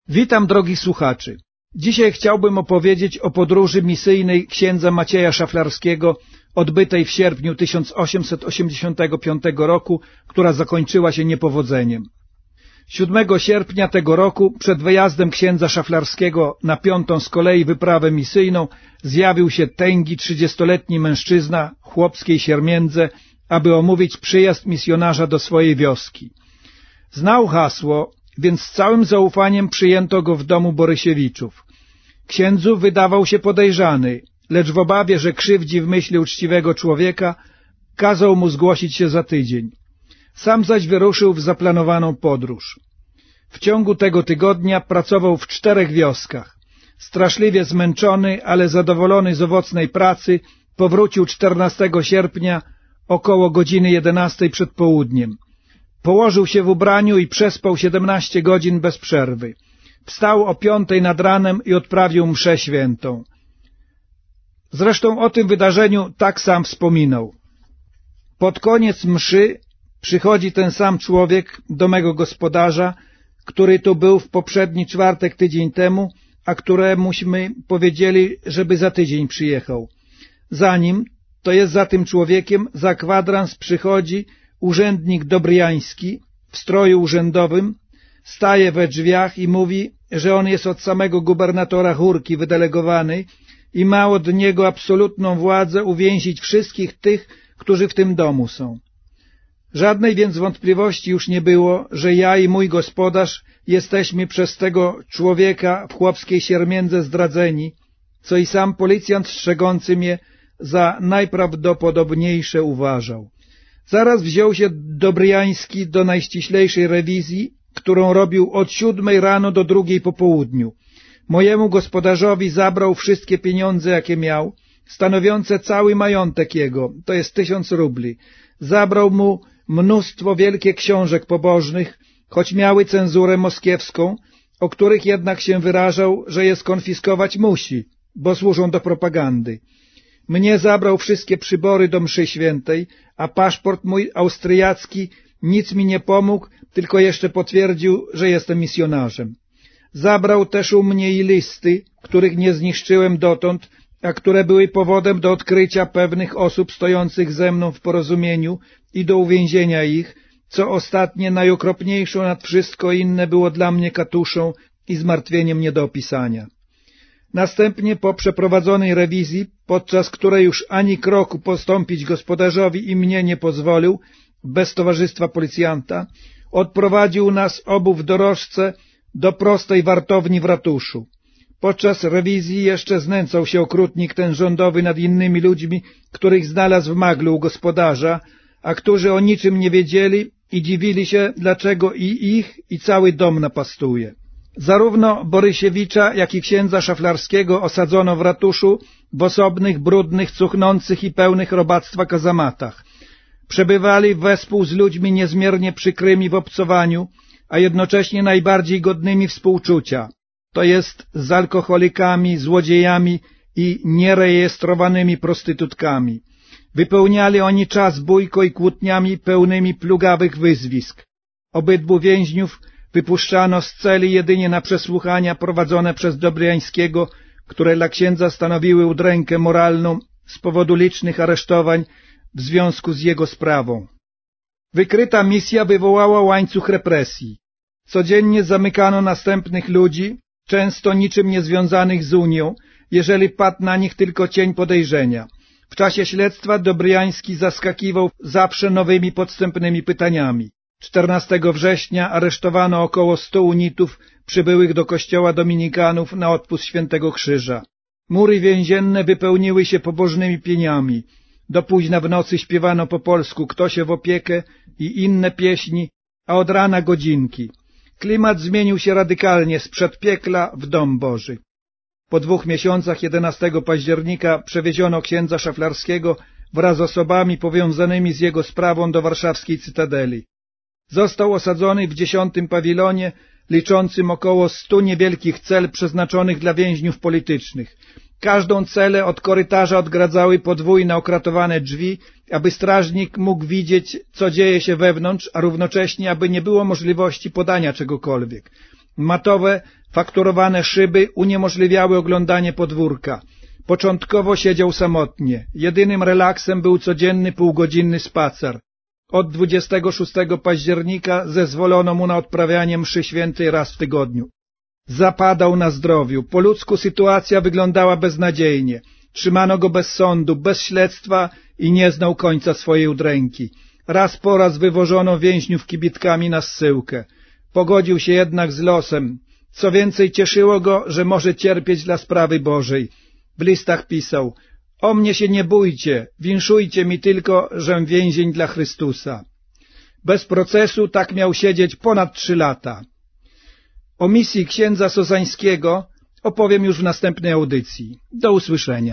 Witam drogich słuchaczy. Dzisiaj chciałbym opowiedzieć o podróży misyjnej księdza Macieja Szaflarskiego odbytej w sierpniu 1885 roku, która zakończyła się niepowodzeniem. 7 sierpnia tego roku przed wyjazdem księdza Szaflarskiego na 5. z kolei wyprawę misyjną zjawił się tęgi 30-letni mężczyzna chłopskiej Siermiędze, aby omówić przyjazd misjonarza do swojej wioski. Znał hasło, więc z całym zaufaniem przyjęto go w domu Borysiewiczów. Księdzu wydawał się podejrzany, lecz w obawie, że krzywdzi w myśli uczciwego człowieka, kazał mu zgłosić się za tydzień. Sam zaś wyruszył w zaplanowaną podróż. W ciągu tego tygodnia pracował w 4 wioskach. Straszliwie zmęczony, ale zadowolony z owocnej pracy, powrócił 14 sierpnia około godziny 11 przed południem. Położył się w ubraniu i przespał 17 godzin bez przerwy. Wstał o 5 nad ranem i odprawił mszę świętą. Zresztą o tym wydarzeniu tak sam wspominał. Pod koniec mszy przychodzi ten sam człowiek do mego gospodarza, który tu był w poprzedni czwartek tydzień temu, a któremuśmy powiedzieli, żeby za tydzień przyjechał. Za nim, to jest za tym człowiekiem, za kwadrans przychodzi urzędnik Dobrjański w stroju urzędowym, staje we drzwiach i mówi, że on jest od samego gubernatora Chórki wydelegowany i ma od niego absolutną władzę uwięzić wszystkich tych, którzy w tym domu są. Żadnej więc wątpliwości już nie było, że ja i mój gospodarz jesteśmy przez tego człowieka w chłopskiej Siermiędze zdradzeni, co i sam policjant strzegący mnie za najprawdopodobniejsze uważał. Zaraz wziął się Dobrjański do najściślejszej rewizji, którą robił od 7 rano do 2 po południu. Mojemu gospodarzowi zabrał wszystkie pieniądze, jakie miał, stanowiące cały majątek jego, to jest 1000 rubli. Zabrał mu mnóstwo wielkie książek pobożnych, choć miały cenzurę moskiewską, o których jednak się wyrażał, że je skonfiskować musi, bo służą do propagandy. Mnie zabrał wszystkie przybory do mszy świętej, a paszport mój austriacki nic mi nie pomógł, tylko jeszcze potwierdził, że jestem misjonarzem. Zabrał też u mnie i listy, których nie zniszczyłem dotąd, a które były powodem do odkrycia pewnych osób stojących ze mną w porozumieniu i do uwięzienia ich, co ostatnie najokropniejszą nad wszystko inne było dla mnie katuszą i zmartwieniem nie do opisania. Następnie po przeprowadzonej rewizji, podczas której już ani kroku postąpić gospodarzowi i mnie nie pozwolił, bez towarzystwa policjanta, odprowadził nas obu w dorożce do prostej wartowni w ratuszu. Podczas rewizji jeszcze znęcał się okrutnik ten rządowy nad innymi ludźmi, których znalazł w maglu u gospodarza, a którzy o niczym nie wiedzieli i dziwili się, dlaczego i ich, i cały dom napastuje. Zarówno Borysiewicza, jak i księdza Szaflarskiego osadzono w ratuszu w osobnych, brudnych, cuchnących i pełnych robactwa kazamatach. Przebywali wespół z ludźmi niezmiernie przykrymi w obcowaniu, a jednocześnie najbardziej godnymi współczucia, to jest z alkoholikami, złodziejami i nierejestrowanymi prostytutkami. Wypełniali oni czas bójko i kłótniami pełnymi plugawych wyzwisk. Obydwu więźniów wypuszczano z celi jedynie na przesłuchania prowadzone przez Dobrjańskiego, które dla księdza stanowiły udrękę moralną z powodu licznych aresztowań w związku z jego sprawą. Wykryta misja wywołała łańcuch represji. Codziennie zamykano następnych ludzi, często niczym niezwiązanych z Unią, jeżeli padł na nich tylko cień podejrzenia. W czasie śledztwa Dobrjański zaskakiwał zawsze nowymi podstępnymi pytaniami. 14 września aresztowano około 100 unitów przybyłych do kościoła dominikanów na odpust Świętego Krzyża. Mury więzienne wypełniły się pobożnymi pieniami. Do późna w nocy śpiewano po polsku Kto się w opiekę i inne pieśni, a od rana godzinki. Klimat zmienił się radykalnie z przedpiekla w dom Boży. Po 2 miesiącach 11 października przewieziono księdza Szaflarskiego wraz z osobami powiązanymi z jego sprawą do warszawskiej cytadeli. Został osadzony w 10. pawilonie, liczącym około 100 niewielkich cel przeznaczonych dla więźniów politycznych. Każdą celę od korytarza odgradzały podwójne okratowane drzwi, aby strażnik mógł widzieć, co dzieje się wewnątrz, a równocześnie, aby nie było możliwości podania czegokolwiek. Matowe, Fakturowane szyby uniemożliwiały oglądanie podwórka. Początkowo siedział samotnie. Jedynym relaksem był codzienny półgodzinny spacer. Od 26 października zezwolono mu na odprawianie mszy świętej raz w tygodniu. Zapadał na zdrowiu. Po ludzku sytuacja wyglądała beznadziejnie. Trzymano go bez sądu, bez śledztwa i nie znał końca swojej udręki. Raz po raz wywożono więźniów kibitkami na zsyłkę. Pogodził się jednak z losem. Co więcej, cieszyło go, że może cierpieć dla sprawy Bożej. W listach pisał: o mnie się nie bójcie, winszujcie mi tylko, żem więzień dla Chrystusa. Bez procesu tak miał siedzieć ponad 3 lata. O misji księdza Sozańskiego opowiem już w następnej audycji. Do usłyszenia.